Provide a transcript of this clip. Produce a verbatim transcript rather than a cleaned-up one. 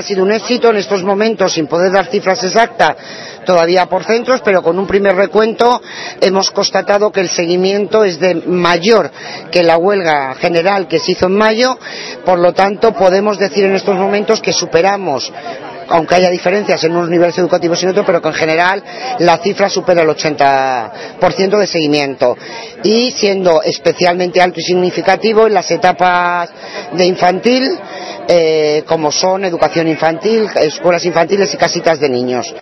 Ha sido un éxito en estos momentos, sin poder dar cifras exactas todavía por centros, pero con un primer recuento hemos constatado que el seguimiento es de mayor que la huelga general que se hizo en mayo. Por lo tanto, podemos decir en estos momentos que superamos, aunque haya diferencias en unos niveles educativos y en otros, pero que en general la cifra supera el ochenta por ciento de seguimiento, y siendo especialmente alto y significativo en las etapas de infantil, eh, como son educación infantil, escuelas infantiles y casitas de niños.